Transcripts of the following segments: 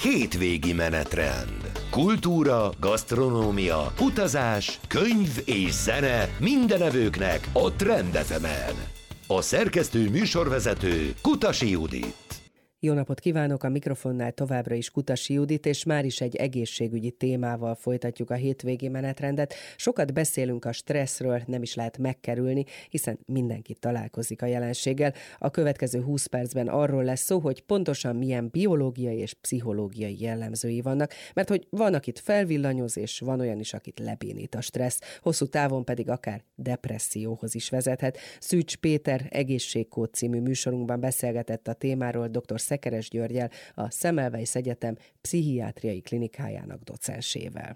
Hétvégi menetrend. Kultúra, gasztronómia, utazás, könyv és zene minden evőknek a Trend FM-en. A szerkesztő műsorvezető Kutasi Judit. Jó napot kívánok, a mikrofonnál továbbra is Kutasi Judit, és már is egy egészségügyi témával folytatjuk a hétvégi menetrendet. Sokat beszélünk a stresszről, nem is lehet megkerülni, hiszen mindenki találkozik a jelenséggel. A következő 20 percben arról lesz szó, hogy pontosan milyen biológiai és pszichológiai jellemzői vannak, mert hogy van, akit felvillanyoz, és van olyan is, akit lebénít a stressz, hosszú távon pedig akár depresszióhoz is vezethet. Szűcs Péter Egészségkód című műsorunkban beszélgetett a témáról dr. Szekeres Györggyel, a Semmelweis Egyetem pszichiátriai klinikájának docensével.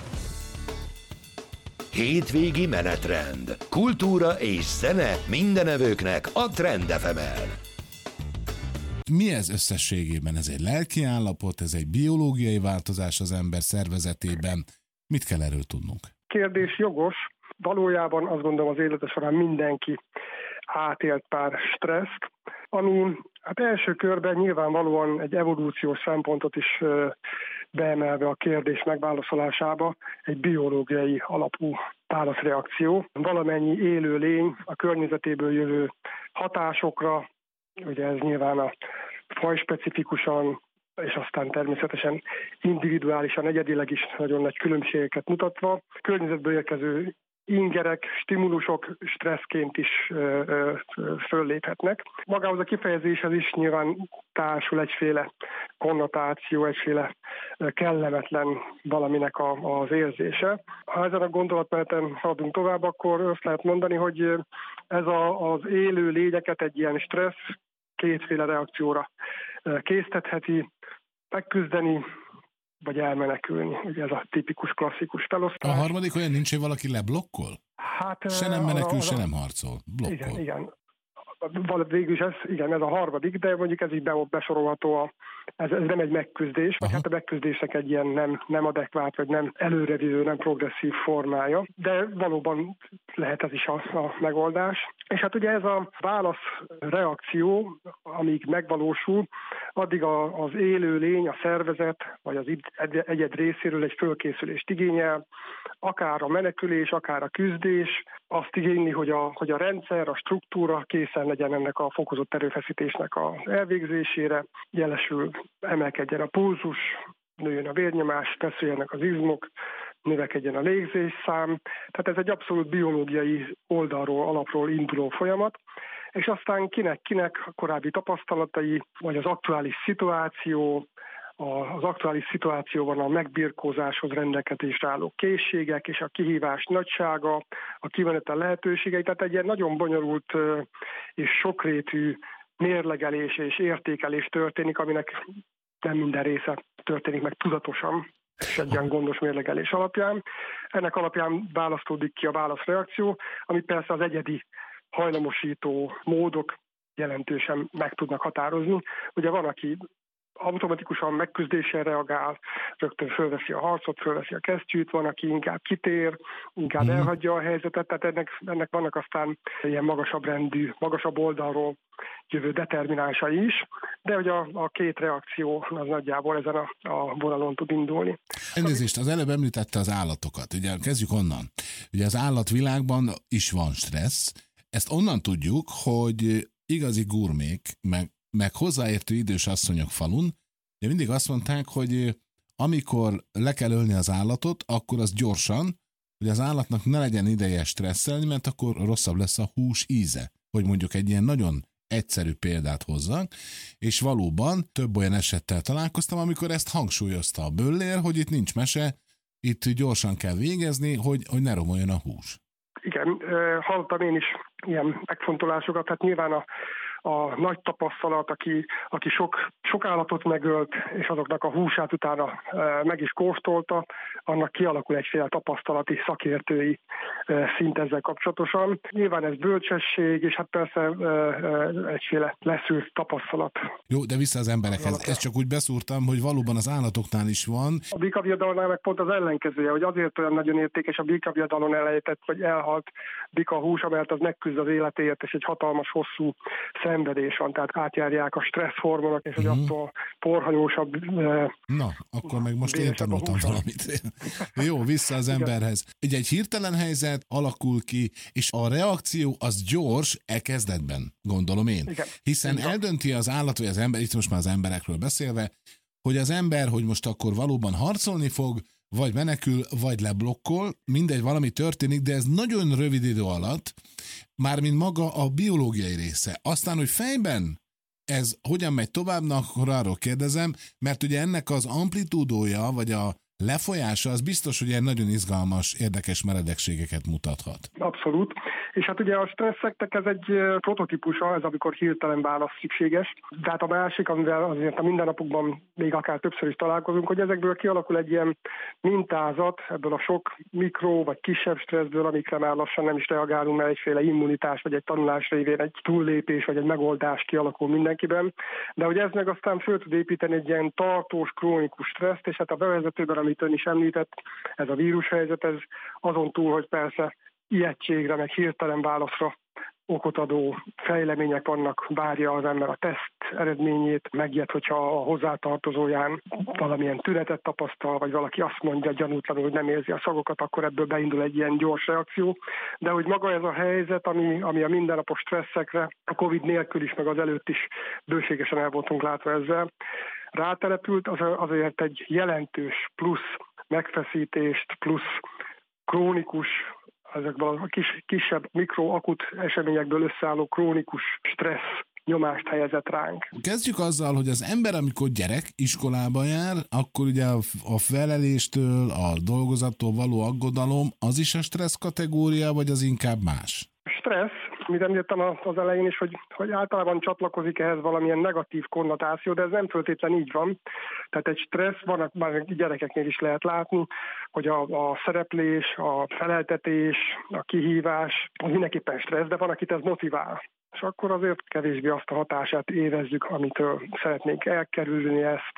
Hétvégi menetrend. Kultúra és zene minden evőknek a Trend FM-en. Mi ez összességében? Ez egy lelki állapot, ez egy biológiai változás az ember szervezetében. Mit kell erről tudnunk? Kérdés jogos. Valójában azt gondolom, az élete során mindenki átélt pár stresszt, ami hát első körben nyilvánvalóan egy evolúciós szempontot is beemelve a kérdés megválaszolásába, egy biológiai alapú válaszreakció. Valamennyi élő lény a környezetéből jövő hatásokra, ugye ez nyilván a fajspecifikusan, és aztán természetesen individuálisan, egyedileg is nagyon nagy különbségeket mutatva, környezetből érkező ingerek, stimulusok stresszként is fölléphetnek. Magához a kifejezéshez is nyilván társul egyféle konnotáció, egyféle kellemetlen valaminek az érzése. Ha ezen a gondolatmeneten haladunk tovább, akkor azt lehet mondani, hogy ez az élő lényeket egy ilyen stressz kétféle reakcióra késztetheti, megküzdeni, vagy elmenekülni. Ugye ez a tipikus, klasszikus felosztás. A harmadik olyan nincs, hogy valaki leblokkol? Hát, se nem menekül, se nem harcol. Blokkol. Igen. Végül is ez a harmadik, de mondjuk ez így besorolható, ez nem egy megküzdés, vagy hát a megküzdésnek egy ilyen nem adekvát, vagy nem előrevívő, nem progresszív formája, de valóban lehet ez is a megoldás. És hát ugye ez a válaszreakció, amíg megvalósul, addig az élő lény, a szervezet, vagy az egyed részéről egy fölkészülést igényel, akár a menekülés, akár a küzdés, azt igényli, hogy a rendszer, a struktúra készen legyen ennek a fokozott erőfeszítésnek az elvégzésére, jelesül emelkedjen a pulzus, nőjön a vérnyomás, feszüljenek az izmok, növekedjen a légzésszám. Tehát ez egy abszolút biológiai oldalról, alapról induló folyamat, és aztán kinek a korábbi tapasztalatai, vagy az aktuális szituáció, az aktuális szituációban a megbirkózáshoz rendelkezésre álló készségek és a kihívás nagysága, a kimenetel lehetőségei, tehát egy ilyen nagyon bonyolult és sokrétű mérlegelés és értékelés történik, aminek nem minden része történik meg tudatosan, és egy ilyen gondos mérlegelés alapján. Ennek alapján választódik ki a válaszreakció, amit persze az egyedi hajlamosító módok jelentősen meg tudnak határozni. Ugye van, aki automatikusan megküzdéssel reagál, rögtön fölveszi a harcot, fölveszi a kesztyűt, van, aki inkább kitér, inkább elhagyja a helyzetet, tehát ennek vannak aztán ilyen magasabb rendű, magasabb oldalról jövő determinánsai is, de hogy a két reakció az nagyjából ezen a vonalon tud indulni. Elnézést, az előbb említette az állatokat, ugye kezdjük onnan. Ugye az állatvilágban is van stressz, ezt onnan tudjuk, hogy igazi gurmék, meg hozzáértő idős asszonyok falun, de mindig azt mondták, hogy amikor le kell ölni az állatot, akkor az gyorsan, hogy az állatnak ne legyen ideje stresszelni, mert akkor rosszabb lesz a hús íze. Hogy mondjuk egy ilyen nagyon egyszerű példát hozzak, és valóban több olyan esettel találkoztam, amikor ezt hangsúlyozta a böllér, hogy itt nincs mese, itt gyorsan kell végezni, hogy ne romoljon a hús. Igen, hallottam én is ilyen megfontolásokat, hát nyilván a nagy tapasztalat, aki sok állatot megölt, és azoknak a húsát utána meg is kóstolta, annak kialakul egyféle tapasztalati, szakértői szint ezzel kapcsolatosan. Nyilván ez bölcsesség, és hát persze egyféle leszűrt tapasztalat. Jó, de vissza az emberekhez. Ezt csak úgy beszúrtam, hogy valóban az állatoknál is van. A bikaviadalnál meg pont az ellenkezője, hogy azért olyan nagyon értékes a bikaviadalon elejtett, vagy elhalt bika húsa, mert az megküzd az életéért, és egy hatalmas, hosszú szenvedés van, tehát átjárják a stressz hormonok, és hogy attól porhanyósabb. Na, akkor meg most én tanultam valamit. Jó, vissza az emberhez. Egy hirtelen helyzet alakul ki, és a reakció az gyors kezdetben, gondolom én. Igen. Hiszen eldönti az állat, vagy az ember, itt most már az emberekről beszélve, hogy az ember, hogy most akkor valóban harcolni fog, vagy menekül, vagy leblokkol, mindegy, valami történik, de ez nagyon rövid idő alatt, mármint maga a biológiai része. Aztán, hogy fejben ez hogyan megy tovább, akkor arról kérdezem, mert ugye ennek az amplitúdója, vagy a lefolyása, az biztos, hogy ilyen nagyon izgalmas, érdekes meredekségeket mutathat. Abszolút. És hát ugye a stresszeknek ez egy prototípusa, ez amikor hirtelen válasz szükséges. De hát a másik, amivel azért a mindennapokban még akár többször is találkozunk, hogy ezekből kialakul egy ilyen mintázat, ebből a sok mikro vagy kisebb stresszből, amikre már lassan nem is reagálunk, mert egyféle immunitás vagy egy tanulás révén egy túllépés vagy egy megoldás kialakul mindenkiben. De hogy ez meg aztán föl tud építeni egy ilyen tartós, krónikus stresszt, és hát a bevezetőben, amit ön is említett, ez a vírushelyzet, ez azon túl, hogy persze ijegységre, meg hirtelen válaszra okot adó fejlemények vannak, várja az ember a teszt eredményét, megijed, hogyha a hozzátartozóján valamilyen tünetet tapasztal, vagy valaki azt mondja gyanútlanul, hogy nem érzi a szagokat, akkor ebből beindul egy ilyen gyors reakció. De hogy maga ez a helyzet, ami a mindennapos stresszekre, a Covid nélkül is, meg az előtt is bőségesen el voltunk látva ezzel, rátelepült, azért egy jelentős plusz megfeszítést, plusz krónikus, ezekből a kisebb mikroakut eseményekből összeálló krónikus stressz nyomást helyezett ránk. Kezdjük azzal, hogy az ember, amikor gyerek iskolába jár, akkor ugye a feleléstől, a dolgozattól való aggodalom, az is a stressz kategória, vagy az inkább más? Stressz, mit említettem az elején is, hogy általában csatlakozik ehhez valamilyen negatív konnotáció, de ez nem feltétlenül így van. Tehát egy stressz, van, már gyerekeknél is lehet látni, hogy a szereplés, a feleltetés, a kihívás, az mindenképpen stressz, de van, akit ez motivál. És akkor azért kevésbé azt a hatását érezzük, amitől szeretnénk elkerülni ezt.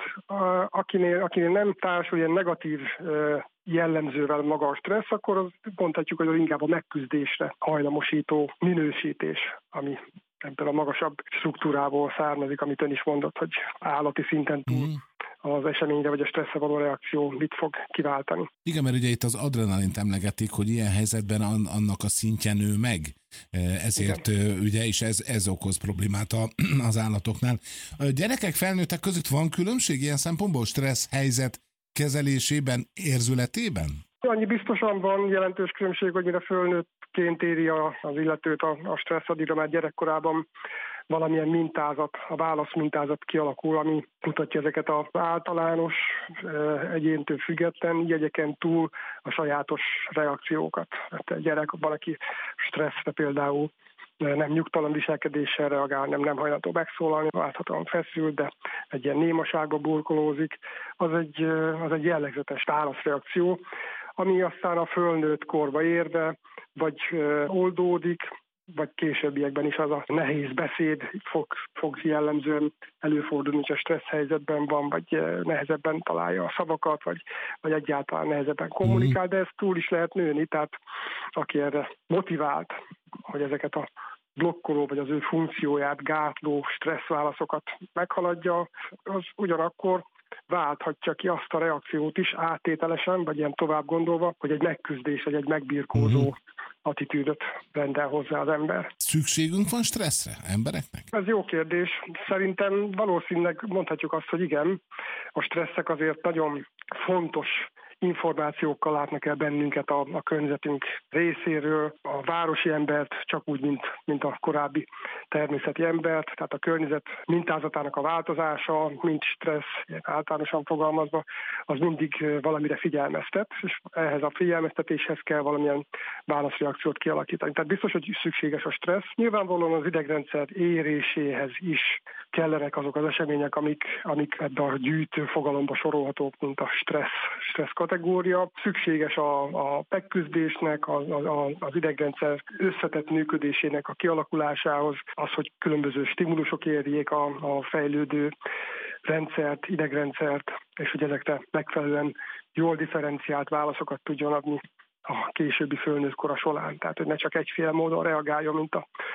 Akinél nem társul ilyen negatív jellemzővel maga a stressz, akkor azt mondhatjuk, hogy az inkább a megküzdésre hajlamosító minősítés, ami ebből a magasabb struktúrából származik, amit ön is mondott, hogy állati szinten túl az eseményre vagy a stresszre való reakció mit fog kiváltani. Igen, mert ugye itt az adrenalint emlegetik, hogy ilyen helyzetben annak a szintje nő meg. Ezért ugye is ez okoz problémát az állatoknál. A gyerekek, felnőttek között van különbség ilyen szempontból stressz helyzet kezelésében, érzületében? Annyi biztosan van jelentős különbség, hogy mire fölnőttként éri az illetőt a stressz, addigra már gyerekkorában valamilyen mintázat, a válaszmintázat kialakul, ami mutatja ezeket az általános, egyéntől független jegyeken túl a sajátos reakciókat. Hát egy gyerek, valaki stresszre például nem nyugtalan viselkedéssel reagál, nem hajlandó megszólalni, láthatóan feszül, de egy ilyen némaságba burkolózik. Az egy jellegzetes válaszreakció, ami aztán a fölnőtt korba érve, vagy oldódik, vagy későbbiekben is az a nehéz beszéd fog jellemzően előfordulni, hogy a stressz helyzetben van, vagy nehezebben találja a szavakat, vagy egyáltalán nehezebben kommunikál, de ezt túl is lehet nőni, tehát aki erre motivált, hogy ezeket a blokkoló, vagy az ő funkcióját gátló stresszválaszokat meghaladja, az ugyanakkor válthatja ki azt a reakciót is áttételesen, vagy ilyen tovább gondolva, hogy egy megküzdés, vagy egy megbirkózó attitűdöt rendel hozzá az ember. Szükségünk van stresszre embereknek? Ez jó kérdés. Szerintem valószínűleg mondhatjuk azt, hogy igen. A stresszek azért nagyon fontos információkkal látnak el bennünket a környezetünk részéről, a városi embert csak úgy, mint a korábbi természeti embert, tehát a környezet mintázatának a változása, mint stressz, általánosan fogalmazva, az mindig valamire figyelmeztet, és ehhez a figyelmeztetéshez kell valamilyen válaszreakciót kialakítani. Tehát biztos, hogy szükséges a stressz. Nyilvánvalóan az idegrendszer éréséhez is kellenek azok az események, amik ebben a gyűjtő fogalomba sorolhatók, mint a stressz kategória. Szükséges a megküzdésnek, az idegrendszer összetett működésének a kialakulásához, az, hogy különböző stimulusok érjék a fejlődő rendszert, idegrendszert, és hogy ezekre megfelelően jól differenciált válaszokat tudjon adni a későbbi fölnőtt kora során. Tehát, hogy ne csak egyféle módon reagáljon, mint a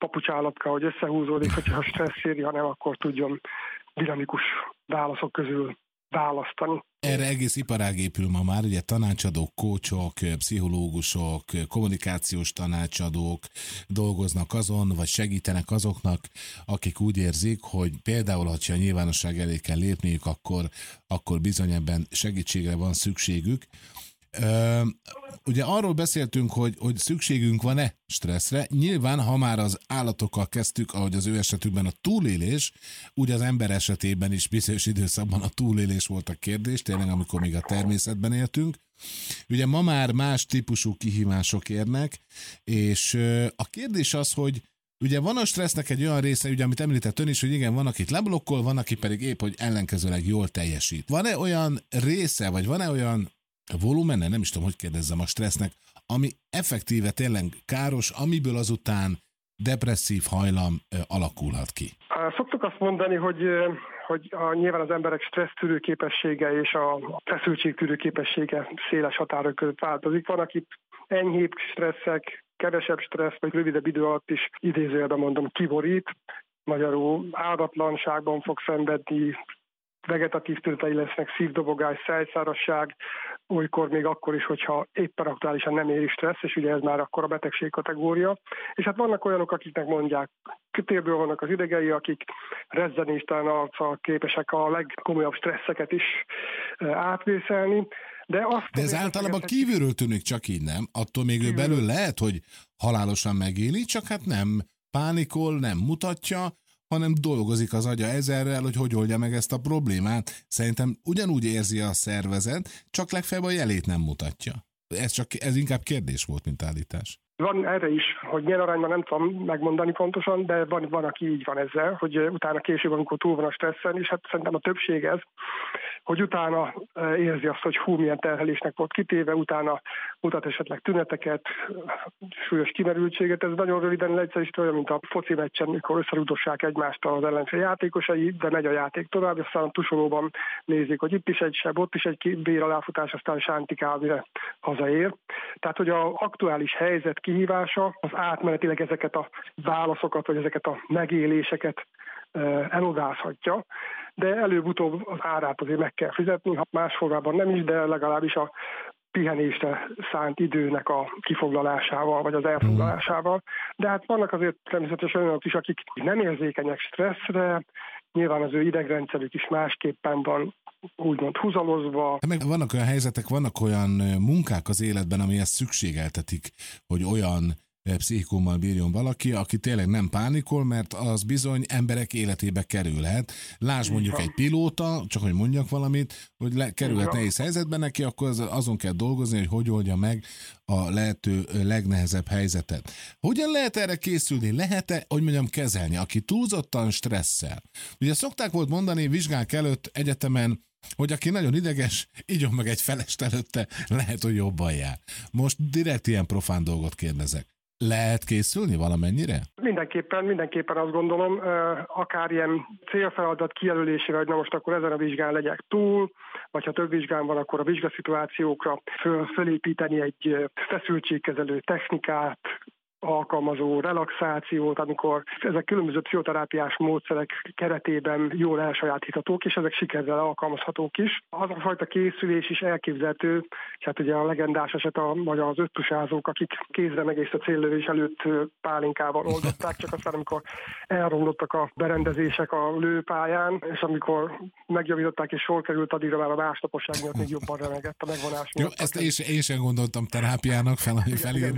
papucsállatka, hogy összehúzódik, hogyha stressz éri, hanem akkor tudjon dinamikus válaszok közül választani. Erre egész iparág épül ma már, ugye tanácsadók, kócsok, pszichológusok, kommunikációs tanácsadók dolgoznak azon, vagy segítenek azoknak, akik úgy érzik, hogy például, ha a nyilvánosság elé kell lépniük, akkor bizony ebben segítségre van szükségük. Ugye arról beszéltünk, hogy szükségünk van-e stresszre. Nyilván, ha már az állatokkal kezdtük, ahogy az ő esetükben a túlélés, úgy az ember esetében is bizonyos időszakban a túlélés volt a kérdés, tényleg amikor még a természetben éltünk. Ugye ma már más típusú kihívások érnek, és a kérdés az, hogy ugye van a stressznek egy olyan része, ugye, amit említett ön is, hogy igen, van, akit leblokkol, van, aki pedig épp, hogy ellenkezőleg jól teljesít. Van-e olyan része, vagy van-e olyan volumene, nem is tudom, hogy kérdezzem a stressznek, ami effektíve tényleg káros, amiből azután depresszív hajlam alakulhat ki? Szoktuk azt mondani, hogy nyilván az emberek stressztűrő képessége és a feszültségtűrő képessége széles határok között változik. Van, akit enyhébb stresszek, kevesebb stressz, vagy rövidebb idő alatt is idézőjelben mondom kiborít, magyarul áldatlanságban fog szenvedni, vegetatív tünetei lesznek, szívdobogás, szájszárasság, olykor még akkor is, hogyha éppen aktuálisan nem éri stressz, és ugye ez már akkor a betegség kategória. És hát vannak olyanok, akiknek mondják, kötérből vannak az idegei, akik rezzenéstelen arccal képesek a legkomolyabb stresszeket is átvészelni. De ez általában kívülről tűnik, csak így nem. Attól még ő belül lehet, hogy halálosan megéli, csak hát nem pánikol, nem mutatja, hanem dolgozik az agya ezerrel, hogy oldja meg ezt a problémát. Szerintem ugyanúgy érzi a szervezet, csak legfeljebb a jelét nem mutatja. Ez inkább kérdés volt, mint állítás. Van erre is, hogy milyen arányban nem tudom megmondani pontosan, de van, aki így van ezzel, hogy utána később, amikor túl van a stresszen, és hát szerintem a többség ez, hogy utána érzi azt, hogy milyen terhelésnek volt kitéve, utána mutat esetleg tüneteket, súlyos kimerültséget. Ez nagyon röviden leegyszerűsítve olyan, mint a foci meccsen, mikor összerúdossák egymást az ellenfél játékosai, de megy a játék tovább, aztán a tusolóban nézik, hogy itt is egy seb, ott is egy bér aláfutás, aztán sántikál, mire hazaér. Tehát, hogy az aktuális helyzet kihívása az átmenetileg ezeket a válaszokat, vagy ezeket a megéléseket elodázhatja, de előbb-utóbb az árát azért meg kell fizetni, ha más formában nem is, de legalábbis a pihenésre szánt időnek a kifoglalásával, vagy az elfoglalásával. De hát vannak azért természetesen olyanok is, akik nem érzékenyek stresszre, nyilván az ő idegrendszerük is másképpen van úgymond húzalozva. Meg vannak olyan helyzetek, vannak olyan munkák az életben, amihez szükségeltetik, hogy olyan pszichikummal bírjon valaki, aki tényleg nem pánikol, mert az bizony emberek életébe kerülhet. Lásd mondjuk egy pilóta, csak hogy mondjak valamit, hogy kerülhet nehéz helyzetben neki, akkor azon kell dolgozni, hogy oldja meg a lehető legnehezebb helyzetet. Hogyan lehet erre készülni? Lehet-e, hogy mondjam, kezelni, aki túlzottan stresszel? Ugye szokták volt mondani vizsgák előtt egyetemen, hogy aki nagyon ideges, igyon meg egy felest előtte, lehet, hogy jobban jár. Most direkt ilyen profán dolgot kérdezek. Lehet készülni valamennyire? Mindenképpen azt gondolom, akár ilyen célfeladat kijelölésére, hogy na most akkor ezen a vizsgán legyek túl, vagy ha több vizsgán van, akkor a vizsgaszituációkra fölépíteni egy feszültségkezelő technikát, alkalmazó relaxációt, amikor ezek különböző pszichoterápiás módszerek keretében jól elsajátíthatók, és ezek sikerrel alkalmazhatók is. Az a fajta készülés is elképzelhető, hát ugye a legendás eset vagy az öttusázók, akik kézre egész a céllövés előtt pálinkával oldották, csak aztán amikor elromlottak a berendezések a lőpályán, és amikor megjavították és sor került, addigra már a másnaposság miatt még jobban remegett a megvonás miatt. Jó, ezt én sem gondoltam terápiának felírni,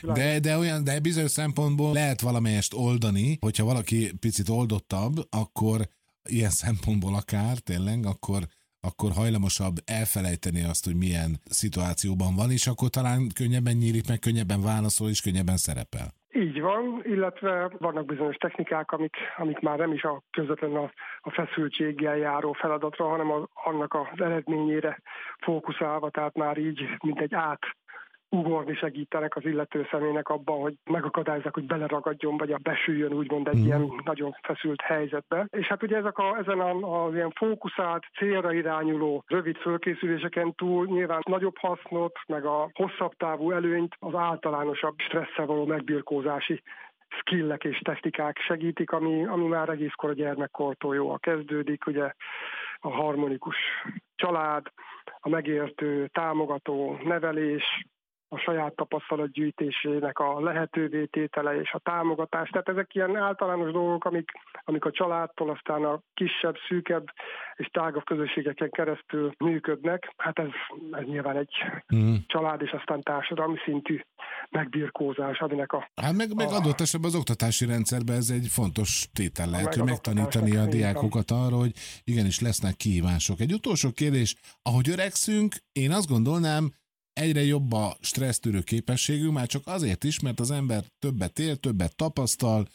de bizonyos szempontból lehet valamelyest oldani, hogyha valaki picit oldottabb, akkor ilyen szempontból akár tényleg, akkor hajlamosabb elfelejteni azt, hogy milyen szituációban van, és akkor talán könnyebben nyílik, meg könnyebben válaszol, és könnyebben szerepel. Így van, illetve vannak bizonyos technikák, amik már nem is a közvetlenül a feszültséggel járó feladatra, hanem annak az eredményére fókuszálva, tehát már így, mint egy ugorni segítenek az illető személynek abban, hogy megakadályozzák, hogy beleragadjon, vagy besüljön úgymond egy ilyen nagyon feszült helyzetbe. És hát ugye ezen az ilyen fókuszált, célra irányuló rövid fölkészüléseken túl nyilván nagyobb hasznot, meg a hosszabb távú előnyt az általánosabb stresszel való megbirkózási skillek és technikák segítik, ami már egészkor a gyermekkortól jól kezdődik, ugye a harmonikus család, a megértő, támogató nevelés, a saját tapasztalat gyűjtésének a lehetővé tétele és a támogatás. Tehát ezek ilyen általános dolgok, amik a családtól aztán a kisebb, szűkebb és tágabb közösségeken keresztül működnek. Hát ez nyilván egy család és aztán társadalmi szintű megbirkózás, aminek a... Hát meg adott esetben az oktatási rendszerben ez egy fontos tétel lehet, hogy megtanítani a diákokat arra, hogy igenis lesznek kihívások. Egy utolsó kérdés, ahogy öregszünk, én azt gondolnám, egyre jobb a stressztűrő képességünk, már csak azért is, mert az ember többet él, többet tapasztal,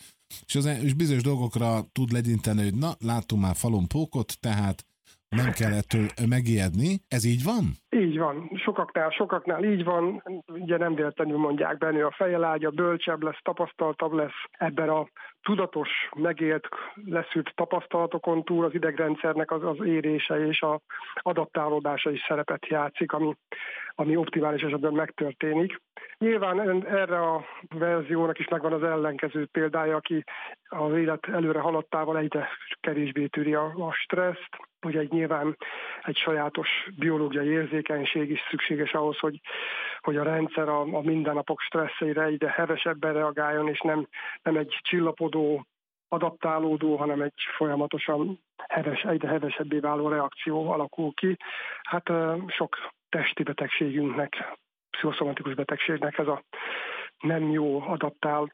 és bizonyos dolgokra tud legyinteni, hogy na, láttunk már falon pókot, tehát nem kell ettől megijedni. Ez így van? Így van. Sokaknál így van. Ugye nem véletlenül mondják benne, a fejelágya bölcsebb lesz, tapasztaltabb lesz. Ebben a tudatos, megélt, leszűrt tapasztalatokon túl az idegrendszernek az érése és az adaptálódása is szerepet játszik, ami optimális esetben megtörténik. Nyilván erre a verziónak is megvan az ellenkező példája, aki az élet előre haladtával egyre kevésbé tűri a stresszt. Ugye nyilván egy sajátos biológiai érzékenység is szükséges ahhoz, hogy a rendszer a mindennapok stresszeire egyre hevesebben reagáljon, és nem egy csillapodó, adaptálódó, hanem egy folyamatosan egyre hevesebbé váló reakció alakul ki. Hát sok testi betegségünknek, pszichoszomatikus betegségnek ez a nem jó adaptált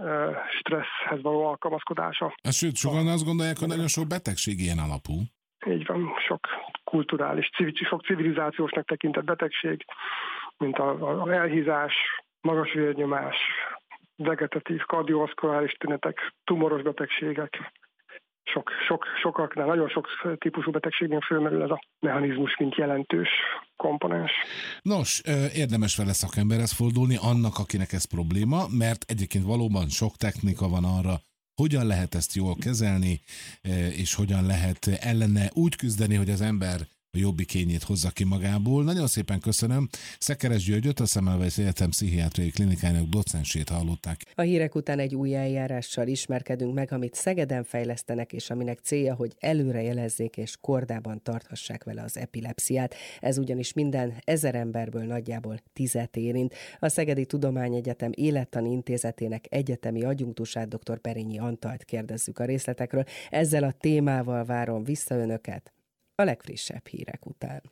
stresszhez való alkalmazkodása. Sőt, sokan azt gondolják, hogy nagyon sok betegség ilyen alapú. Így van, sok kulturális, sok civilizációsnak tekintett betegség, mint az elhízás, magas vérnyomás, vegetatív, kardiovaszkuláris tünetek, tumoros betegségek. Sokaknál, nagyon sok típusú betegségnél fölmerül ez a mechanizmus, mint jelentős komponens. Nos, érdemes vele szakemberhez fordulni annak, akinek ez probléma, mert egyébként valóban sok technika van arra, hogyan lehet ezt jól kezelni, és hogyan lehet ellene úgy küzdeni, hogy az ember a jobbikényét hozza ki magából. Nagyon szépen köszönöm. Szekeres Györgyöt, a Semmelweis Egyetem Pszichiátriai Klinikájának docensét hallották. A hírek után egy új eljárással ismerkedünk meg, amit Szegeden fejlesztenek, és aminek célja, hogy előre jelezzék és kordában tarthassák vele az epilepsziát. Ez ugyanis minden 1000 emberből nagyjából 10 érint. A Szegedi Tudományegyetem Élettani Intézetének egyetemi adjunktusát, dr. Perényi Antalt kérdezzük a részletekről. Ezzel a témával várom vissza önöket a legfrissebb hírek után.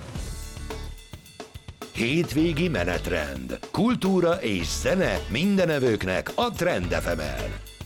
Hétvégi menetrend. Kultúra és zene mindenevőknek a Trend FM-en.